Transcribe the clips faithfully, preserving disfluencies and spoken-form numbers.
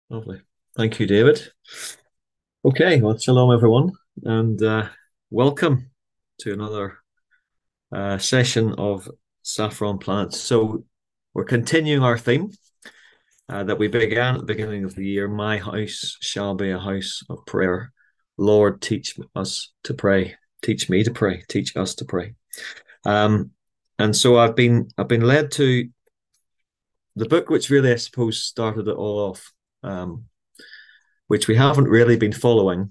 Lovely. Thank you, David. Okay, well, shalom, everyone, and uh, welcome to another uh, session of Saffron Plants. So, we're continuing our theme uh, that we began at the beginning of the year. My house shall be a house of prayer. Lord, teach us to pray. Teach me to pray. Teach us to pray. Um, and so I've been I've been led to the book, which really I suppose started it all off. Um, which we haven't really been following,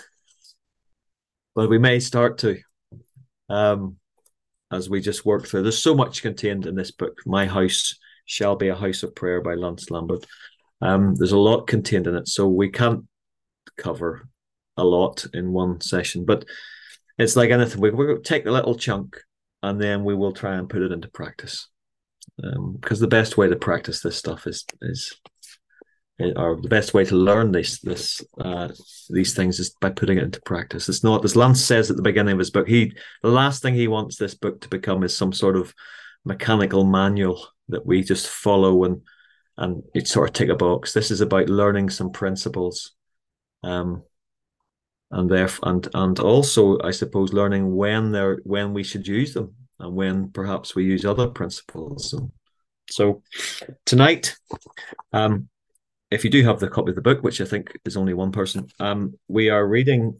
but we may start to um, as we just work through. There's so much contained in this book. My House Shall Be a House of Prayer by Lance Lambert. Um, there's a lot contained in it, so we can't cover a lot in one session. But it's like anything. We, we'll take a little chunk and then we will try and put it into practice. Um, because the best way to practice this stuff is is or the best way to learn this this uh, these things is by putting it into practice. It's not, as Lance says at the beginning of his book, he the last thing he wants this book to become is some sort of mechanical manual that we just follow and and it sort of tick a box. This is about learning some principles, um, and therefore and and also I suppose learning when they're when we should use them and when perhaps we use other principles. And so tonight, um, if you do have the copy of the book, which I think is only one person, um, we are reading.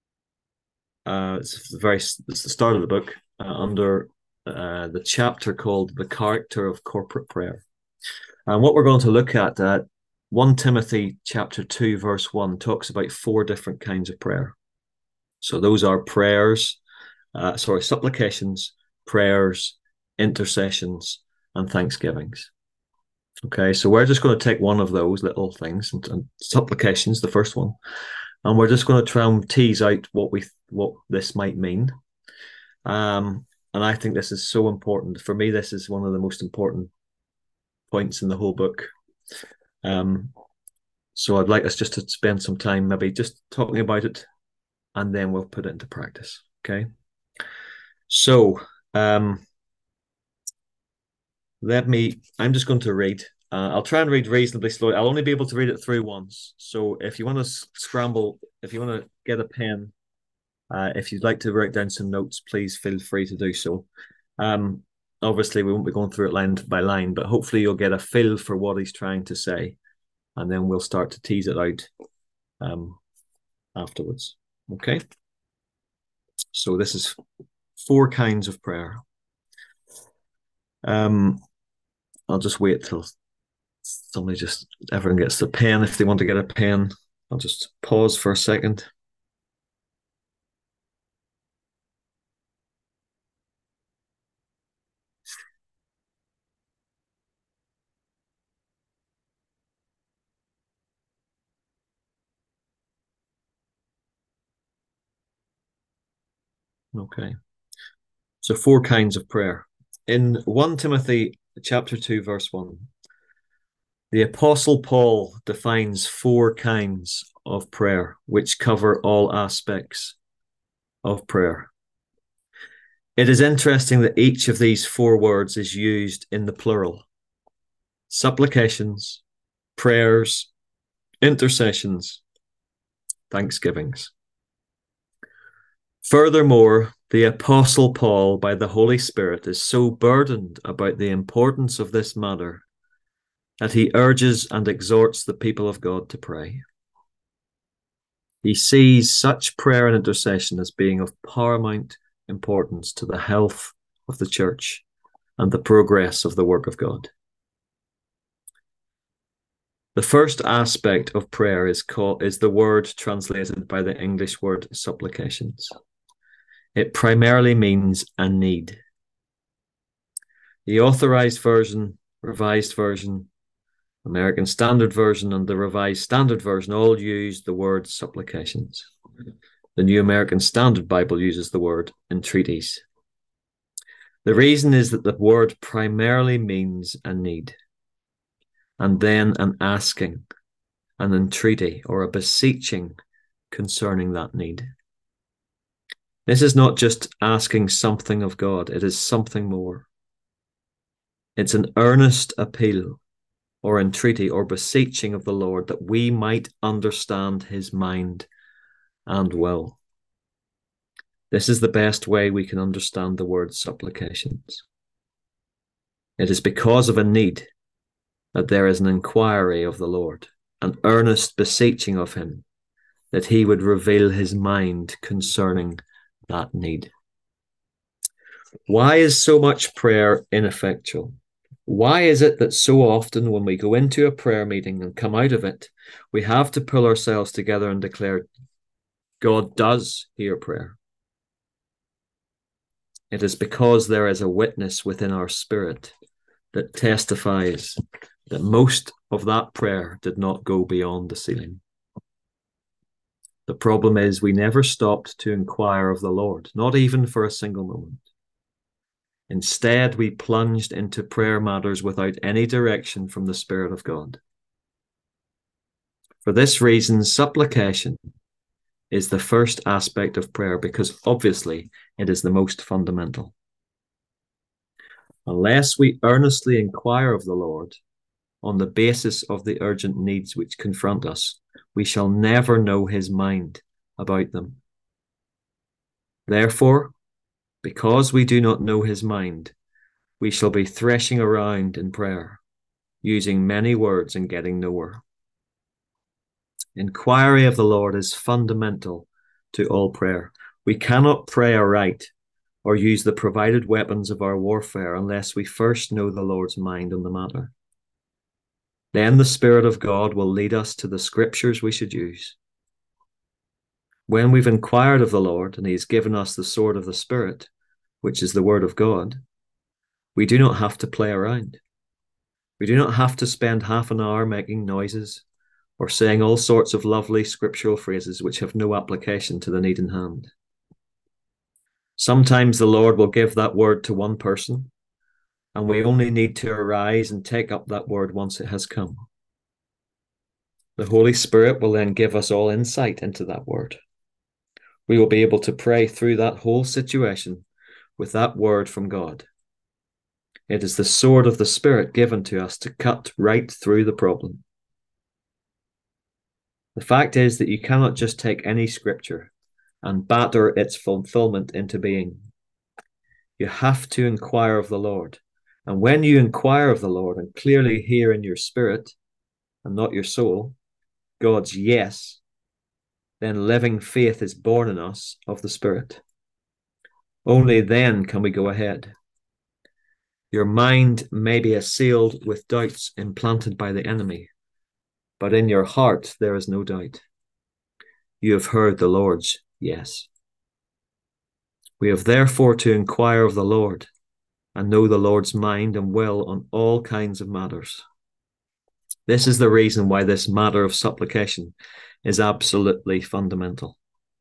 Uh, it's the very it's the start of the book uh, under uh, the chapter called "The Character of Corporate Prayer," and what we're going to look at. Uh, First Timothy chapter two verse one talks about four different kinds of prayer. So those are prayers, uh, sorry, supplications, prayers, intercessions, and thanksgivings. Okay, so we're just going to take one of those little things, and, and supplications, the first one, and we're just going to try and tease out what we what this might mean. Um, and I think this is so important. For me, this is one of the most important points in the whole book. Um, so I'd like us just to spend some time maybe just talking about it, and then we'll put it into practice. Okay. So um, let me, I'm just going to read. Uh, I'll try and read reasonably slowly. I'll only be able to read it through once. So if you want to scramble, if you want to get a pen, uh, if you'd like to write down some notes, please feel free to do so. Um, obviously, we won't be going through it line by line, but hopefully you'll get a feel for what he's trying to say. And then we'll start to tease it out um, afterwards. Okay? So this is four kinds of prayer. Um, I'll just wait till somebody just everyone gets the pen. If they want to get a pen, I'll just pause for a second. Okay. So four kinds of prayer. In First Timothy chapter two, verse one, the Apostle Paul defines four kinds of prayer, which cover all aspects of prayer. It is interesting that each of these four words is used in the plural. Supplications, prayers, intercessions, thanksgivings. Furthermore, the Apostle Paul, by the Holy Spirit, is so burdened about the importance of this matter that he urges and exhorts the people of God to pray. He sees such prayer and intercession as being of paramount importance to the health of the church and the progress of the work of God. The first aspect of prayer is called is the word translated by the English word supplications. It primarily means a need. The Authorized Version, Revised Version, American Standard Version, and the Revised Standard Version all use the word supplications. The New American Standard Bible uses the word entreaties. The reason is that the word primarily means a need, and then an asking, an entreaty, or a beseeching concerning that need. This is not just asking something of God, it is something more. It's an earnest appeal or entreaty or beseeching of the Lord, that we might understand his mind and will. This is the best way we can understand the word supplications. It is because of a need that there is an inquiry of the Lord, an earnest beseeching of him, that he would reveal his mind concerning that need. Why is so much prayer ineffectual? Why is it that so often when we go into a prayer meeting and come out of it, we have to pull ourselves together and declare, God does hear prayer? It is because there is a witness within our spirit that testifies that most of that prayer did not go beyond the ceiling. The problem is we never stopped to inquire of the Lord, not even for a single moment. Instead, we plunged into prayer matters without any direction from the Spirit of God. For this reason, supplication is the first aspect of prayer, because obviously it is the most fundamental. Unless we earnestly inquire of the Lord on the basis of the urgent needs which confront us, we shall never know his mind about them. Therefore, because we do not know his mind, we shall be threshing around in prayer, using many words and getting nowhere. Inquiry of the Lord is fundamental to all prayer. We cannot pray aright or use the provided weapons of our warfare unless we first know the Lord's mind on the matter. Then the Spirit of God will lead us to the scriptures we should use. When we've inquired of the Lord and he has given us the sword of the Spirit, which is the word of God, we do not have to play around. We do not have to spend half an hour making noises or saying all sorts of lovely scriptural phrases which have no application to the need in hand. Sometimes the Lord will give that word to one person, and we only need to arise and take up that word once it has come. The Holy Spirit will then give us all insight into that word. We will be able to pray through that whole situation with that word from God. It is the sword of the Spirit given to us to cut right through the problem. The fact is that you cannot just take any scripture and batter its fulfillment into being. You have to inquire of the Lord. And when you inquire of the Lord and clearly hear in your spirit and not your soul God's yes, then living faith is born in us of the Spirit. Only then can we go ahead. Your mind may be assailed with doubts implanted by the enemy, but in your heart there is no doubt. You have heard the Lord's yes. We have therefore to inquire of the Lord and know the Lord's mind and will on all kinds of matters. This is the reason why this matter of supplication is absolutely fundamental.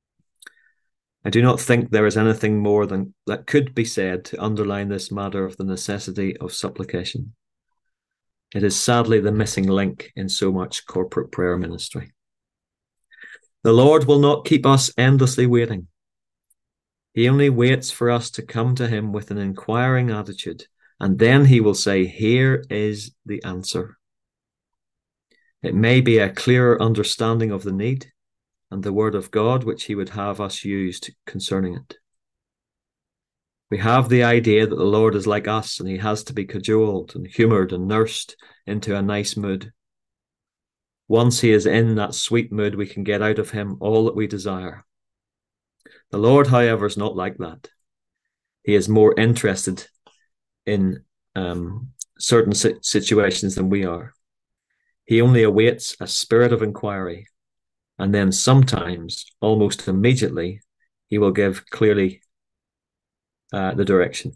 I do not think there is anything more than that could be said to underline this matter of the necessity of supplication. It is sadly the missing link in so much corporate prayer ministry. The Lord will not keep us endlessly waiting. He only waits for us to come to him with an inquiring attitude, and then he will say, here is the answer. It may be a clearer understanding of the need and the word of God which he would have us use concerning it. We have the idea that the Lord is like us and he has to be cajoled and humoured and nursed into a nice mood. Once he is in that sweet mood, we can get out of him all that we desire. The Lord, however, is not like that. He is more interested in um, certain situations than we are. He only awaits a spirit of inquiry, and then sometimes, almost immediately, he will give clearly uh, the direction.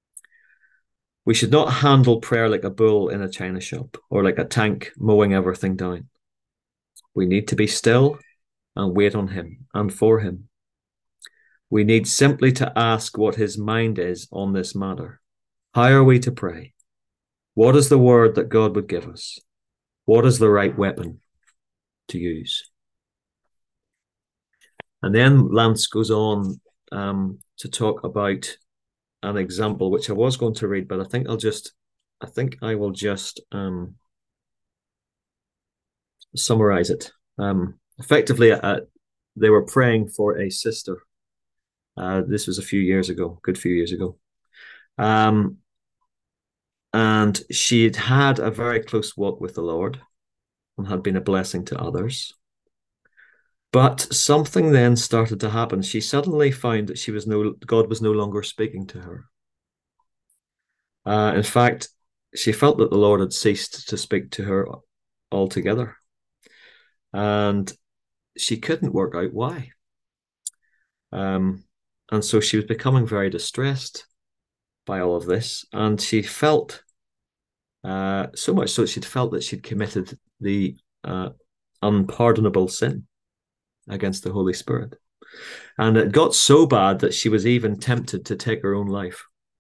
We should not handle prayer like a bull in a china shop or like a tank mowing everything down. We need to be still and wait on him and for him. We need simply to ask what his mind is on this matter. How are we to pray? What is the word that God would give us? What is the right weapon to use? And then Lance goes on um, to talk about an example, which I was going to read, but I think I'll just, I think I will just, um, summarize it. Um, effectively, uh, they were praying for a sister. Uh, this was a few years ago, good few years ago. Um, and she had had a very close walk with the Lord and had been a blessing to others. But something then started to happen. She suddenly found that she was no God was no longer speaking to her. Uh, in fact, she felt that the Lord had ceased to speak to her altogether, and she couldn't work out why. Um, and so she was becoming very distressed by all of this, and she felt uh, so much so that she'd felt that she'd committed the uh, unpardonable sin against the Holy Spirit. And it got so bad that she was even tempted to take her own life.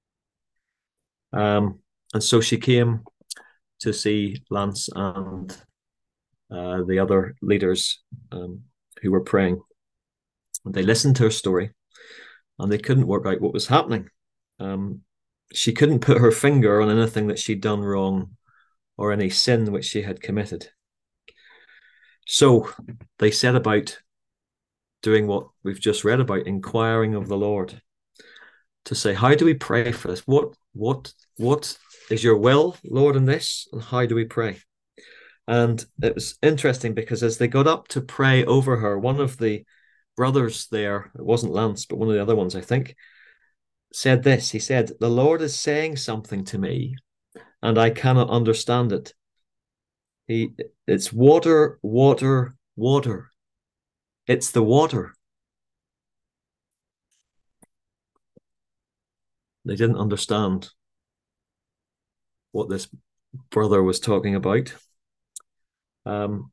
Um, and so she came to see Lance and uh, the other leaders um, who were praying. And they listened to her story, and they couldn't work out what was happening. Um, she couldn't put her finger on anything that she'd done wrong or any sin which she had committed. So they set about doing what we've just read about, inquiring of the Lord to say, how do we pray for this? What, what, what is your will, Lord, in this? And how do we pray? And it was interesting because as they got up to pray over her, one of the brothers there, it wasn't Lance, but one of the other ones, I think, said this. He said, the Lord is saying something to me and I cannot understand it. He, it's water, water, water. It's the water. They didn't understand what this brother was talking about. Um,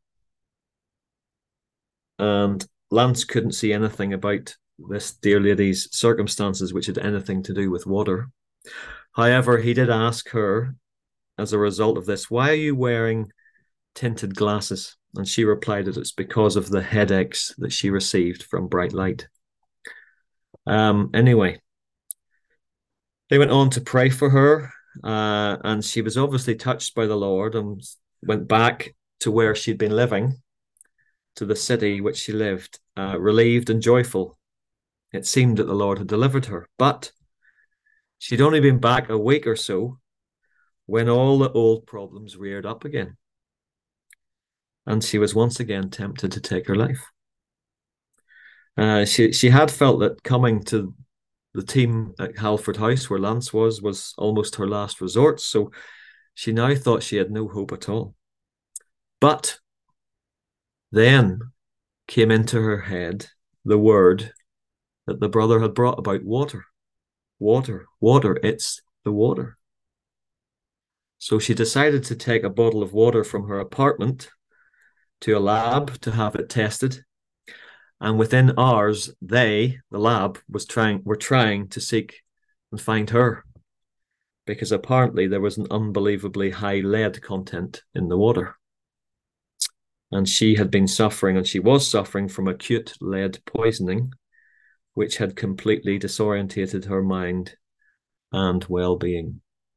and Lance couldn't see anything about this dear lady's circumstances which had anything to do with water. However, he did ask her, as a result of this, why are you wearing tinted glasses? And she replied that it's because of the headaches that she received from bright light. Um, anyway, they went on to pray for her, uh, and she was obviously touched by the Lord and went back to where she'd been living, to the city which she lived, uh, relieved and joyful. It seemed that the Lord had delivered her, but she'd only been back a week or so when all the old problems reared up again. And she was once again tempted to take her life. Uh, she she had felt that coming to the team at Halford House, where Lance was, was almost her last resort. So she now thought she had no hope at all. But then came into her head the word that the brother had brought about water. Water, water, it's the water. So she decided to take a bottle of water from her apartment to a lab to have it tested. And within hours, they, the lab, was trying were trying to seek and find her, because apparently there was an unbelievably high lead content in the water. And she had been suffering, and she was suffering from acute lead poisoning, which had completely disorientated her mind and well-being.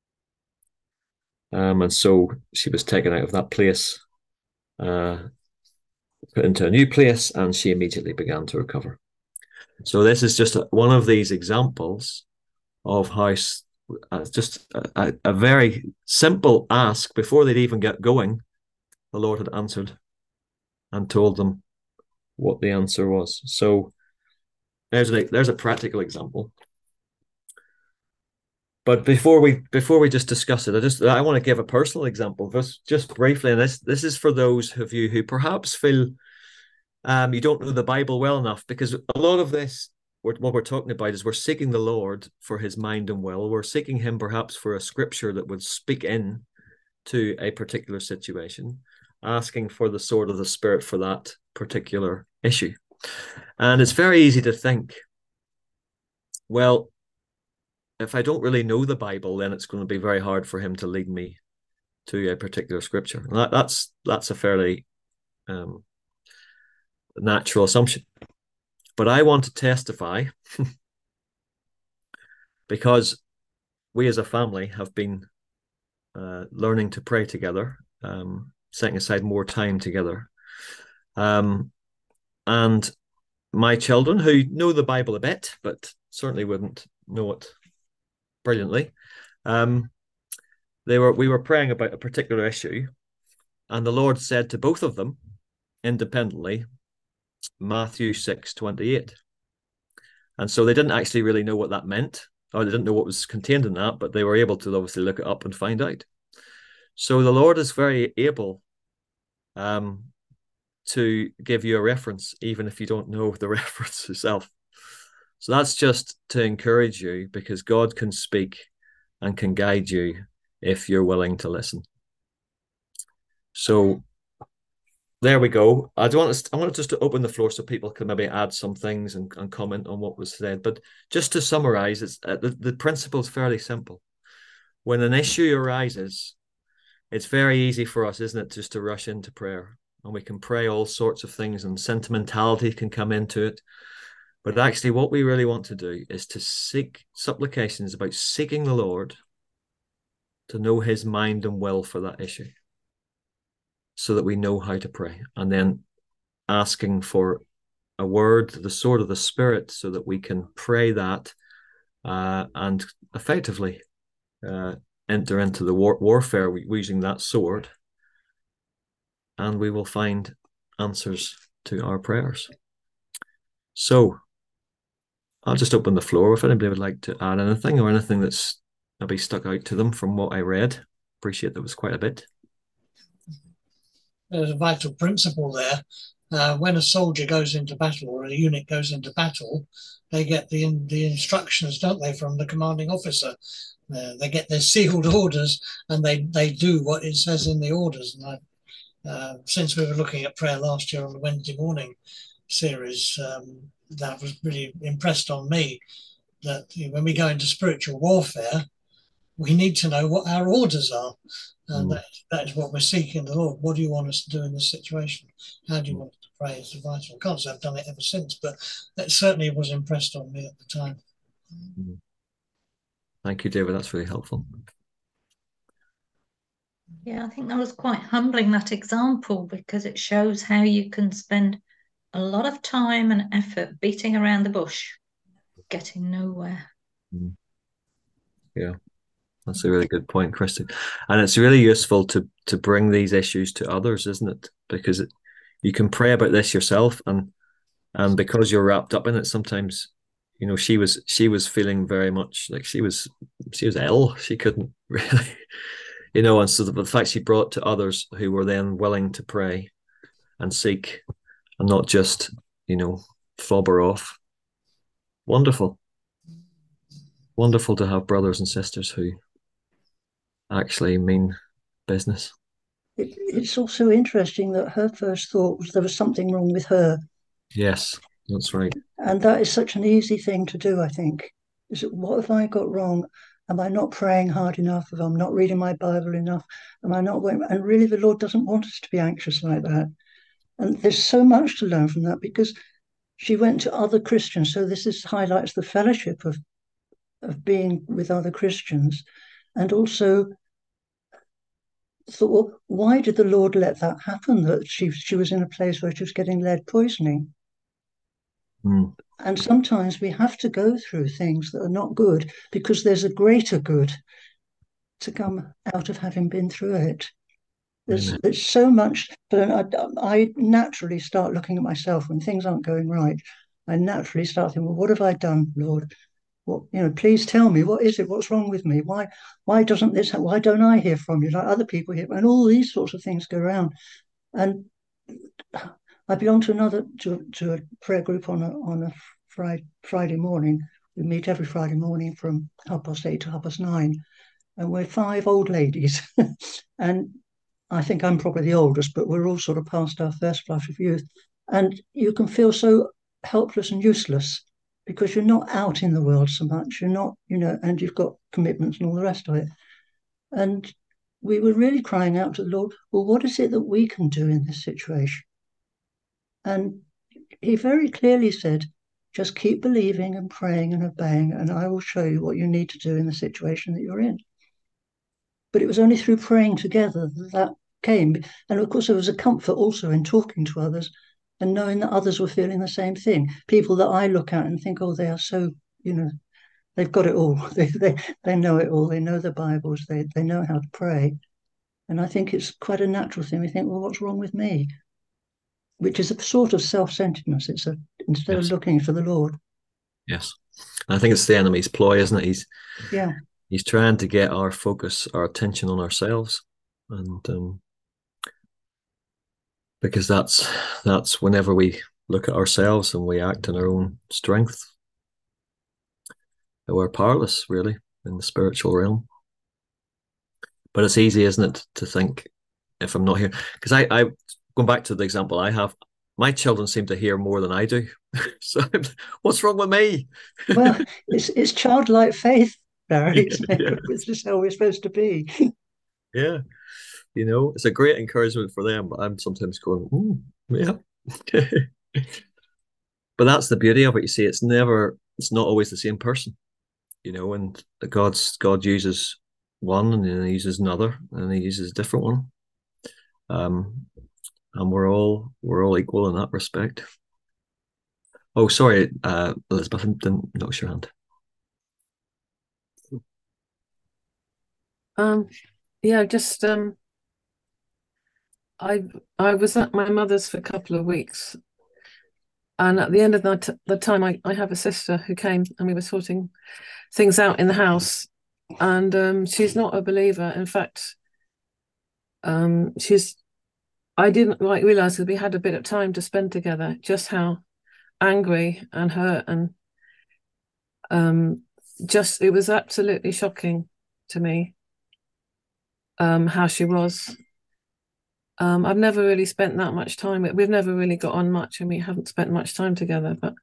Um, and so she was taken out of that place, uh, put into a new place, and she immediately began to recover. So this is just a, one of these examples of how uh, just a, a very simple ask, before they'd even get going, the Lord had answered and told them what the answer was. So there's a, there's a practical example. But before we before we just discuss it, I just I want to give a personal example, just just briefly. And this this is for those of you who perhaps feel um, you don't know the Bible well enough, because a lot of this, what we're talking about, is we're seeking the Lord for His mind and will. We're seeking Him perhaps for a scripture that would speak in to a particular situation, asking for the sword of the Spirit for that particular issue. And it's very easy to think, well, if I don't really know the Bible, then it's going to be very hard for Him to lead me to a particular scripture. And that, that's that's a fairly um, natural assumption. But I want to testify because we as a family have been uh, learning to pray together, um, setting aside more time together. Um, and my children, who know the Bible a bit, but certainly wouldn't know it brilliantly, um, they were we were praying about a particular issue, and the Lord said to both of them independently, Matthew six twenty-eight. And so they didn't actually really know what that meant, or they didn't know what was contained in that, but they were able to obviously look it up and find out. So the Lord is very able um, to give you a reference, even if you don't know the reference yourself. So that's just to encourage you, because God can speak and can guide you if you're willing to listen. So there we go. I don't want to, I wanted just to open the floor so people can maybe add some things and, and comment on what was said. But just to summarize, it's uh, the, the principle is fairly simple. When an issue arises, it's very easy for us, isn't it, just to rush into prayer. And we can pray all sorts of things, and sentimentality can come into it. But actually, what we really want to do is to seek supplications about seeking the Lord to know his mind and will for that issue, so that we know how to pray, and then asking for a word, the sword of the Spirit, so that we can pray that uh, and effectively uh, enter into the war- warfare using that sword, and we will find answers to our prayers. So I'll just open the floor if anybody would like to add anything, or anything that's maybe stuck out to them from what I read. Appreciate there was quite a bit. There's a vital principle there. Uh, when a soldier goes into battle, or a unit goes into battle, they get the the instructions, don't they, from the commanding officer. Uh, they get their sealed orders, and they, they do what it says in the orders. And I, uh, since we were looking at prayer last year on the Wednesday morning series, um, that was really impressed on me, that when we go into spiritual warfare, we need to know what our orders are. And mm. that, that is what we're seeking the Lord. What do you want us to do in this situation? How do you mm. want us to pray? It's vital. I can't say I've done it ever since, but that certainly was impressed on me at the time. Mm. Thank you, David. That's really helpful. Yeah, I think that was quite humbling, that example, because it shows how you can spend a lot of time and effort beating around the bush, getting nowhere. Mm. Yeah, that's a really good point, Christy. And it's really useful to to bring these issues to others, isn't it? Because it, you can pray about this yourself, and and because you're wrapped up in it, sometimes, you know, she was she was feeling very much like she was she was ill. She couldn't really, you know, and so the, the fact she brought to others who were then willing to pray and seek, and not just, you know, fob her off. Wonderful. Wonderful to have brothers and sisters who actually mean business. It, it's also interesting that her first thought was there was something wrong with her. Yes, that's right. And that is such an easy thing to do, I think. Is it, what have I got wrong? Am I not praying hard enough? Am I not reading my Bible enough? Am I not? And really, the Lord doesn't want us to be anxious like that. And there's so much to learn from that, because she went to other Christians. So this is highlights the fellowship of of being with other Christians, and also thought, well, why did the Lord let that happen? That she she was in a place where she was getting lead poisoning. Mm. And sometimes we have to go through things that are not good, because there's a greater good to come out of having been through it. There's, there's so much, but I, I naturally start looking at myself when things aren't going right. I naturally start thinking, well, what have I done, Lord? What, you know, please tell me, what is it? What's wrong with me? Why, why doesn't this, why don't I hear from you like other people hear? And all these sorts of things go around. And I belong to another, to, to a prayer group on a, on a Friday, Friday morning. We meet every Friday morning from half past eight to half past nine. And we're five old ladies. And I think I'm probably the oldest, but we're all sort of past our first flush of youth. And you can feel so helpless and useless, because you're not out in the world so much. You're not, you know, and you've got commitments and all the rest of it. And we were really crying out to the Lord, well, what is it that we can do in this situation? And he very clearly said, just keep believing and praying and obeying, and I will show you what you need to do in the situation that you're in. But it was only through praying together that that came. And of course, there was a comfort also in talking to others and knowing that others were feeling the same thing. People that I look at and think, oh, they are so, you know, they've got it all. They they, they know it all. They know the Bibles. They they know how to pray. And I think it's quite a natural thing. We think, well, what's wrong with me? Which is a sort of self-centeredness. It's a instead Yes. of looking for the Lord. Yes. I think it's the enemy's ploy, isn't it? He's Yeah. He's trying to get our focus, our attention on ourselves, and um, because that's that's whenever we look at ourselves and we act in our own strength, we're powerless, really, in the spiritual realm. But it's easy, isn't it, to think, if I'm not here, because I, I going back to the example I have, my children seem to hear more than I do. So what's wrong with me? Well, it's it's childlike faith, Barry. Isn't it? Yeah. It's just how we're supposed to be. Yeah, you know, it's a great encouragement for them, but I'm sometimes going, mm, yeah. But that's the beauty of it. You see, it's never, it's not always the same person, you know, and God's God uses one and then he uses another and he uses a different one. Um, and we're all we're all equal in that respect. Oh, sorry, uh, Elizabeth, I didn't notice your hand. Um, yeah, just um, I I was at my mother's for a couple of weeks, and at the end of the, t- the time, I, I have a sister who came and we were sorting things out in the house, and um, she's not a believer. In fact, um, she's I didn't like realize that we had a bit of time to spend together, just how angry and hurt and um, just it was absolutely shocking to me um, how she was. Um, I've never really spent that much time. We've never really got on much, and we haven't spent much time together. But,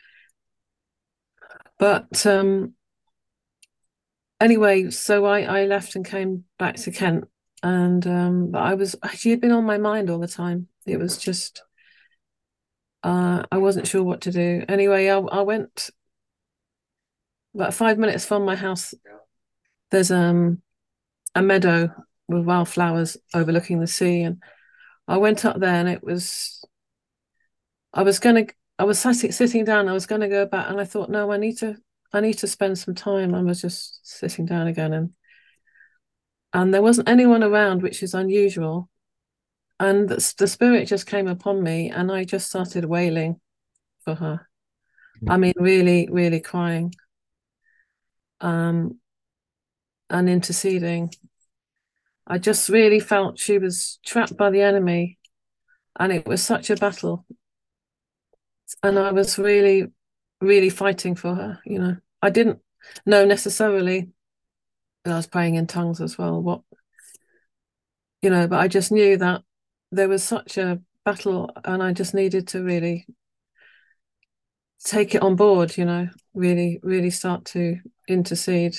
but um, anyway, so I, I left and came back to Kent, and um, but I was she had been on my mind all the time. It was just uh, I wasn't sure what to do. Anyway, I, I went about five minutes from my house. There's um a meadow with wildflowers overlooking the sea, and I went up there, and it was, I was going to, I was sitting down, I was going to go back, and I thought, no, I need to, I need to spend some time. I was just sitting down again, and and there wasn't anyone around, which is unusual. And the, the spirit just came upon me, and I just started wailing for her. I mean, really, really crying, um, and interceding. I just really felt she was trapped by the enemy, and it was such a battle. And I was really, really fighting for her. You know, I didn't know necessarily that I was praying in tongues as well, what, you know, but I just knew that there was such a battle, and I just needed to really take it on board, you know, really, really start to intercede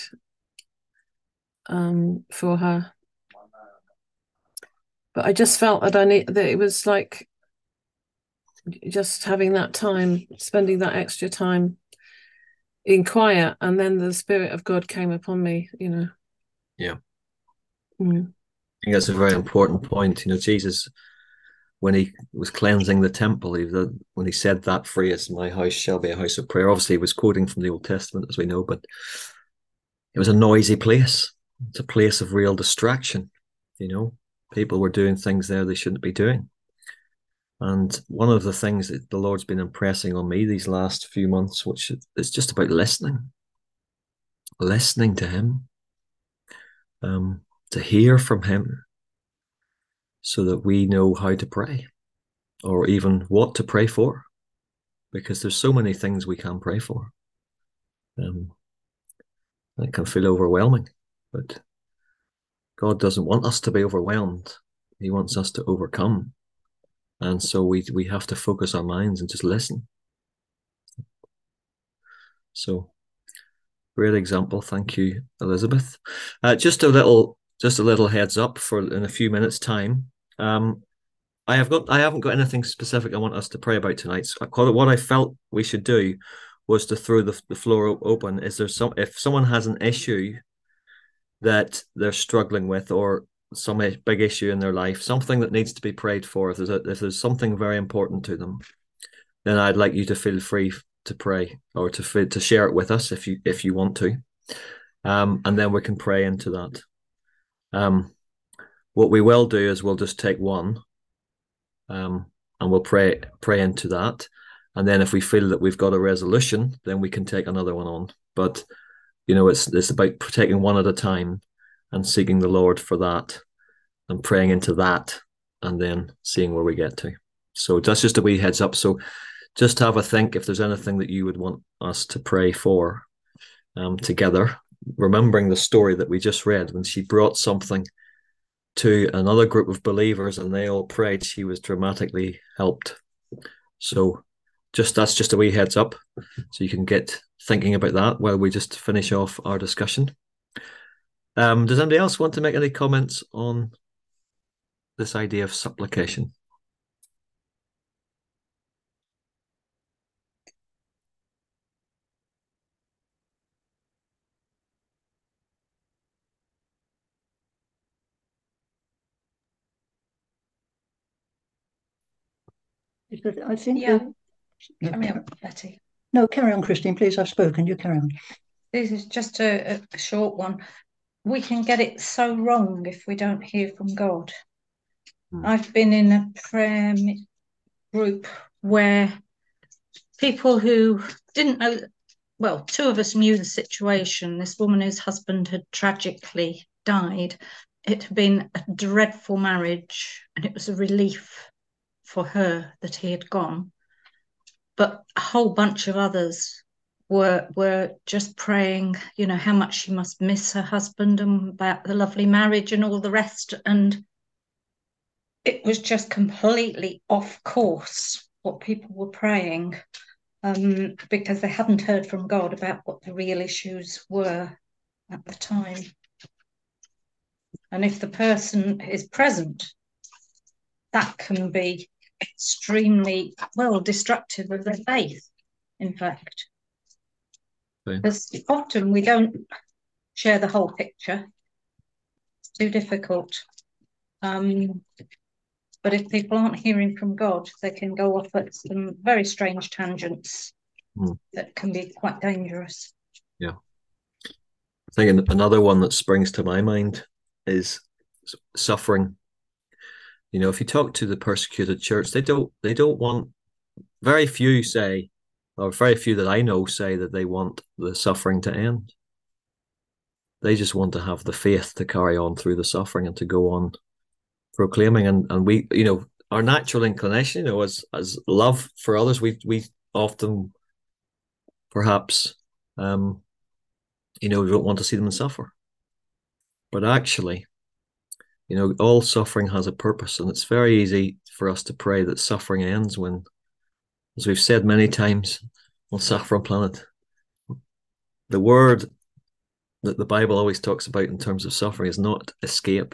um, for her. But I just felt that I need that it was like just having that time, spending that extra time in quiet, and then the Spirit of God came upon me, you know. Yeah. Mm. I think that's a very important point. You know, Jesus, when he was cleansing the temple, he, the, when he said that phrase, "My house shall be a house of prayer," obviously he was quoting from the Old Testament, as we know, but it was a noisy place. It's a place of real distraction. You know, people were doing things there they shouldn't be doing. And one of the things that the Lord's been impressing on me these last few months, which is just about listening, listening to him, um, to hear from him, so that we know how to pray, or even what to pray for, because there's so many things we can pray for. Um, it can feel overwhelming, but God doesn't want us to be overwhelmed. He wants us to overcome. And so we we have to focus our minds and just listen. So, great example. Thank you, Elizabeth. Uh, just a little, just a little heads up for in a few minutes' time. Um, I have got, I haven't got anything specific I want us to pray about tonight. So what I felt we should do was to throw the the floor open. Is there some, if someone has an issue that they're struggling with, or some big issue in their life, something that needs to be prayed for, if there's a, if there's something very important to them, then I'd like you to feel free to pray, or to to share it with us if you if you want to, um, and then we can pray into that. Um, what we will do is we'll just take one, um, and we'll pray pray into that, and then if we feel that we've got a resolution, then we can take another one on. But you know, it's it's about taking one at a time and seeking the Lord for that, and praying into that, and then seeing where we get to. So that's just a wee heads up. So just have a think if there's anything that you would want us to pray for, um, together, remembering the story that we just read, when she brought something to another group of believers and they all prayed, she was dramatically helped. So just that's just a wee heads up, so you can get thinking about that while we just finish off our discussion. Um, does anybody else want to make any comments on this idea of supplication? I think Yeah. that, no, Carry carry, on, Betty. no, carry on, Christine, please. I've spoken. You carry on. This is just a, a short one. We can get it so wrong if we don't hear from God. Hmm. I've been in a prayer group where people who didn't know, well, two of us knew the situation. This woman whose husband had tragically died. It had been a dreadful marriage, and it was a relief for her that he had gone. But a whole bunch of others were were just praying, you know, how much she must miss her husband and about the lovely marriage and all the rest. And it was just completely off course what people were praying, um, because they hadn't heard from God about what the real issues were at the time. And if the person is present, that can be extremely, well, destructive of their faith, in fact. Okay. Because often we don't share the whole picture. It's too difficult. Um, but if people aren't hearing from God, they can go off at some very strange tangents mm. that can be quite dangerous. Yeah. I think another one that springs to my mind is suffering. You know, if you talk to the persecuted church, they don't they don't want, very few say, or very few that I know say that they want the suffering to end. They just want to have the faith to carry on through the suffering and to go on proclaiming. And and we, you know, our natural inclination, you know, as as love for others, we we often perhaps um you know, we don't want to see them suffer. But actually, you know, all suffering has a purpose, and it's very easy for us to pray that suffering ends when, as we've said many times on Saffron Planet, the word that the Bible always talks about in terms of suffering is not escape.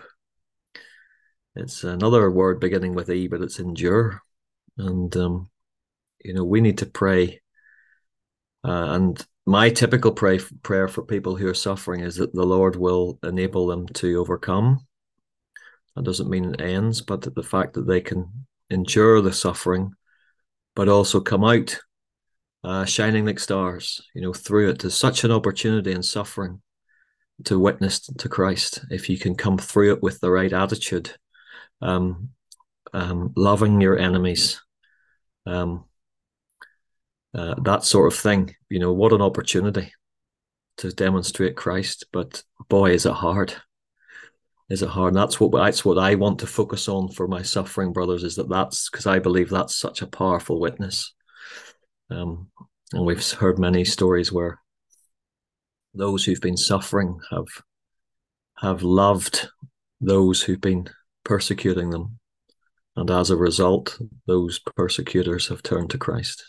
It's another word beginning with E, but it's endure. And, um, you know, we need to pray. Uh, and my typical pray, prayer for people who are suffering is that the Lord will enable them to overcome. That doesn't mean it ends, but the fact that they can endure the suffering, but also come out uh, shining like stars, you know, through it. There's such an opportunity in suffering to witness to Christ if you can come through it with the right attitude, um, um, loving your enemies, um, uh, that sort of thing. You know, what an opportunity to demonstrate Christ. But boy, is it hard. Is it hard? And that's what that's what I want to focus on for my suffering brothers, is that that's because I believe that's such a powerful witness. Um, and we've heard many stories where those who've been suffering have have loved those who've been persecuting them, and as a result, those persecutors have turned to Christ.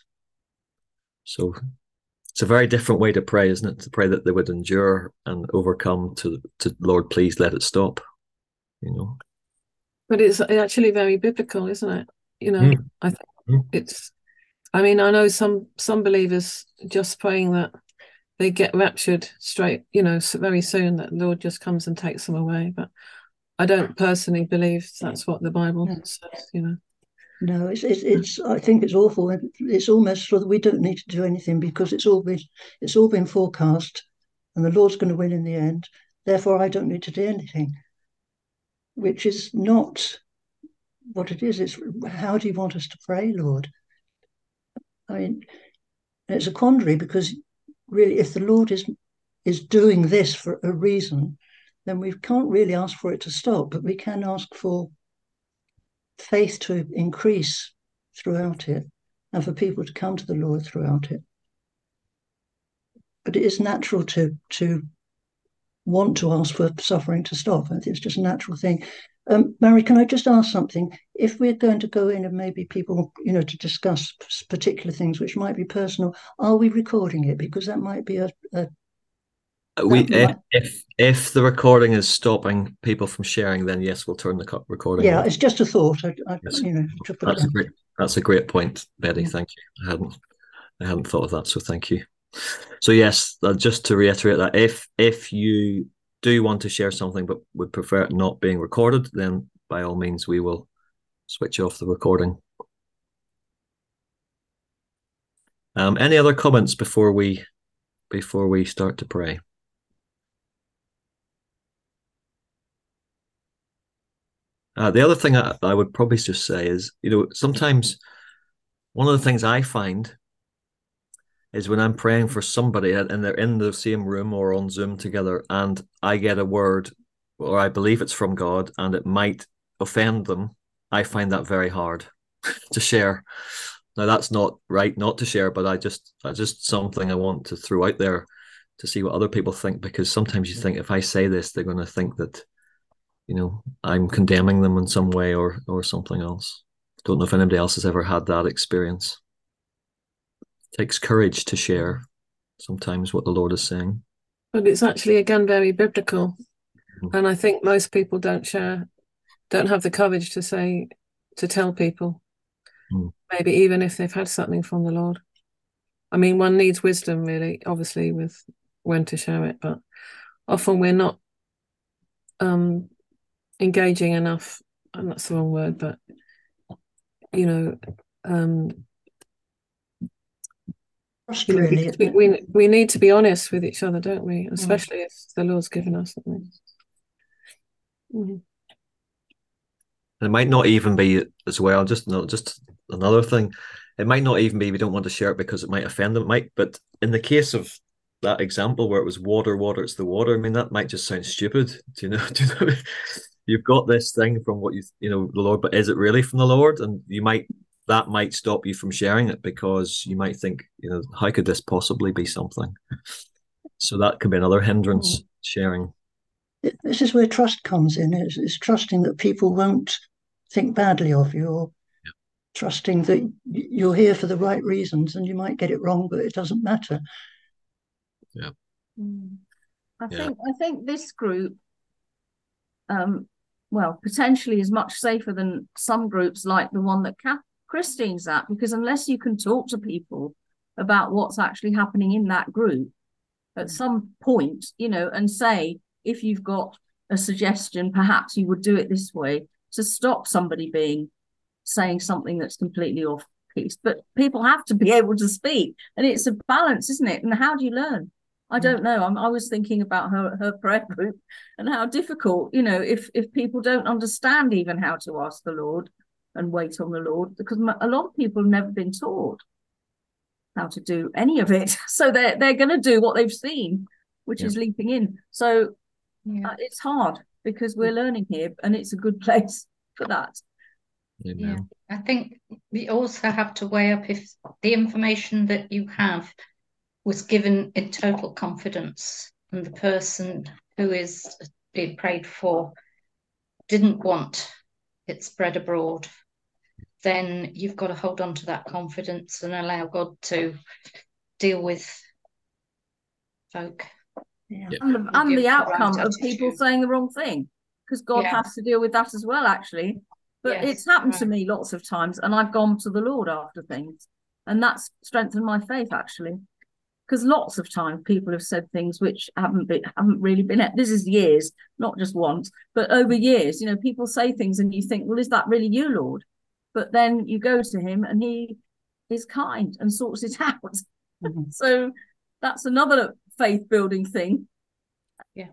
So it's a very different way to pray, isn't it? To pray that they would endure and overcome. To to Lord, please let it stop. You know, but it's actually very biblical, isn't it? You know, mm. I think mm. it's. I mean, I know some some believers just praying that they get raptured straight, you know, very soon, that the Lord just comes and takes them away. But I don't personally believe that's what the Bible No. says, you know. No, it's, it's it's I think it's awful. It's almost so that we don't need to do anything because it's all been it's all been forecast, and the Lord's going to win in the end. Therefore, I don't need to do anything, which is not what it is. It's how do you want us to pray, Lord? I mean, it's a quandary because really, if the Lord is is doing this for a reason, then we can't really ask for it to stop, but we can ask for faith to increase throughout it and for people to come to the Lord throughout it. But it is natural to to want to ask for suffering to stop. I think it's just a natural thing. Um, Mary, can I just ask something? If we're going to go in and maybe people, you know, to discuss particular things which might be personal, are we recording it? Because that might be a, a We if, might... if if the recording is stopping people from sharing, then yes, we'll turn the recording yeah, off. it's just a thought. I, I, Yes. you know, that's a great that's a great point, Betty. Yeah. Thank you. I hadn't I hadn't thought of that, so thank you. So yes, uh, just to reiterate that if if you do want to share something but would prefer it not being recorded, then by all means we will switch off the recording. Um, any other comments before we before we start to pray? Uh, the other thing I, I would probably just say is, you know, sometimes one of the things I find is when I'm praying for somebody and they're in the same room or on Zoom together, and I get a word or I believe it's from God and it might offend them, I find that very hard to share. Now that's not right not to share, but I just I just something I want to throw out there to see what other people think, because sometimes you think if I say this, they're going to think that, you know, I'm condemning them in some way or or something else. Don't know if anybody else has ever had that experience. It takes courage to share sometimes what the Lord is saying. But it's actually, again, very biblical. Mm-hmm. And I think most people don't share, don't have the courage to say, to tell people, mm. maybe even if they've had something from the Lord. I mean, one needs wisdom, really, obviously, with when to share it, but often we're not um, engaging enough, and that's the wrong word, but, you know, um, you know really, we, we, we need to be honest with each other, don't we? Especially mm. if the Lord's given us something. Mm-hmm. It might not even be as well, just no, just another thing. It might not even be we don't want to share it because it might offend them, Mike. But in the case of that example where it was water, water, it's the water. I mean, that might just sound stupid. Do you know? Do you know? You've got this thing from what you you know the Lord, but is it really from the Lord? And you might that might stop you from sharing it because you might think, you know, how could this possibly be something? So that could be another hindrance. Mm. Sharing. This is where trust comes in. It's, it's trusting that people won't think badly of you, or yeah. trusting that you're here for the right reasons, and you might get it wrong, but it doesn't matter. Yeah. Mm. I yeah. think I think this group, um, well, potentially is much safer than some groups like the one that Christine's at, because unless you can talk to people about what's actually happening in that group at some point, you know, and say, if you've got a suggestion, perhaps you would do it this way, to stop somebody being saying something that's completely off piece. But people have to be able to speak, and it's a balance, isn't it? And how do you learn? I don't know. I'm, I was thinking about her her prayer group and how difficult, you know, if if people don't understand even how to ask the Lord and wait on the Lord, because a lot of people have never been taught how to do any of it, so they're they're going to do what they've seen, which yeah. is leaping in. So yeah. uh, it's hard because we're learning here, and it's a good place for that. Amen. Yeah, I think we also have to weigh up if the information that you have was given in total confidence, and the person who is being prayed for didn't want it spread abroad, then you've got to hold on to that confidence and allow God to deal with folk. Yeah. And the, and the outcome of people saying the wrong thing, because God yeah. has to deal with that as well, actually. But yes, it's happened right. to me lots of times, and I've gone to the Lord after things, and that's strengthened my faith, actually. because lots of times people have said things which haven't been haven't really been. This is years, not just once, but over years. You know, people say things, and you think, well, is that really you, Lord? But then you go to him, and he is kind and sorts it out. Mm-hmm. So that's another faith building thing. Yeah.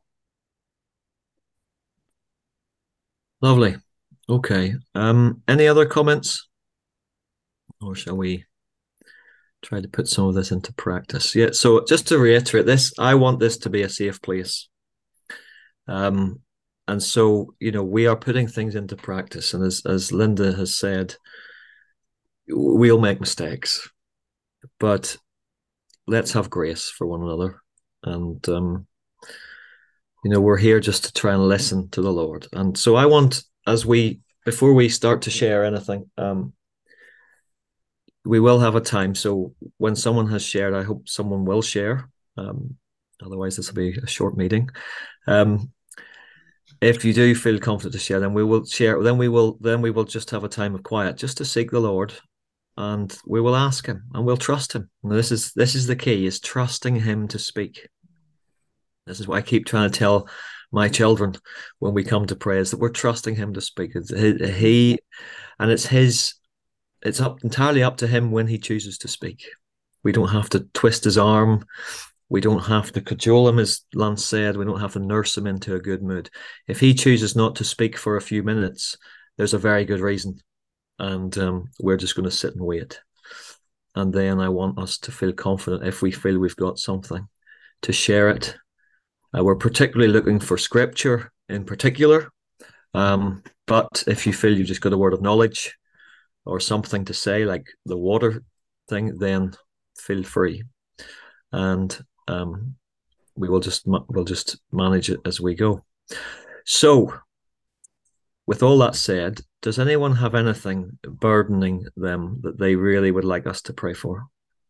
Lovely. Okay. Um, any other comments? Or shall we try to put some of this into practice? Yeah. So just to reiterate this, I want this to be a safe place. Um, and so, you know, we are putting things into practice. And as, as Linda has said, we'll make mistakes, but let's have grace for one another. And, um, you know, we're here just to try and listen to the Lord. And so I want, as we, before we start to share anything, um, we will have a time. So when someone has shared, I hope someone will share. Um, otherwise, this will be a short meeting. Um, if you do feel confident to share, then we will share. Then we will. Then we will just have a time of quiet, just to seek the Lord, and we will ask Him, and we'll trust Him. And this is this is the key: is trusting Him to speak. This is what I keep trying to tell my children when we come to pray: is that we're trusting Him to speak. It's he, and it's His. It's up entirely up to Him when He chooses to speak. We don't have to twist His arm. We don't have to cajole Him, as Lance said. We don't have to nurse Him into a good mood. If He chooses not to speak for a few minutes, there's a very good reason. And um, we're just going to sit and wait. And then I want us to feel confident if we feel we've got something to share it. Uh, we're particularly looking for scripture in particular. Um, but if you feel you've just got a word of knowledge or something to say, like the water thing, then feel free. And um, we will just we'll just manage it as we go. So, with all that said, does anyone have anything burdening them that they really would like us to pray for?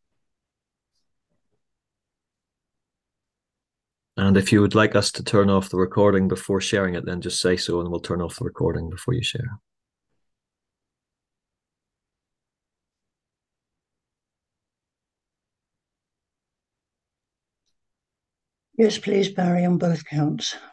And if you would like us to turn off the recording before sharing it, then just say so, and we'll turn off the recording before you share. Yes, please, Barry, on both counts.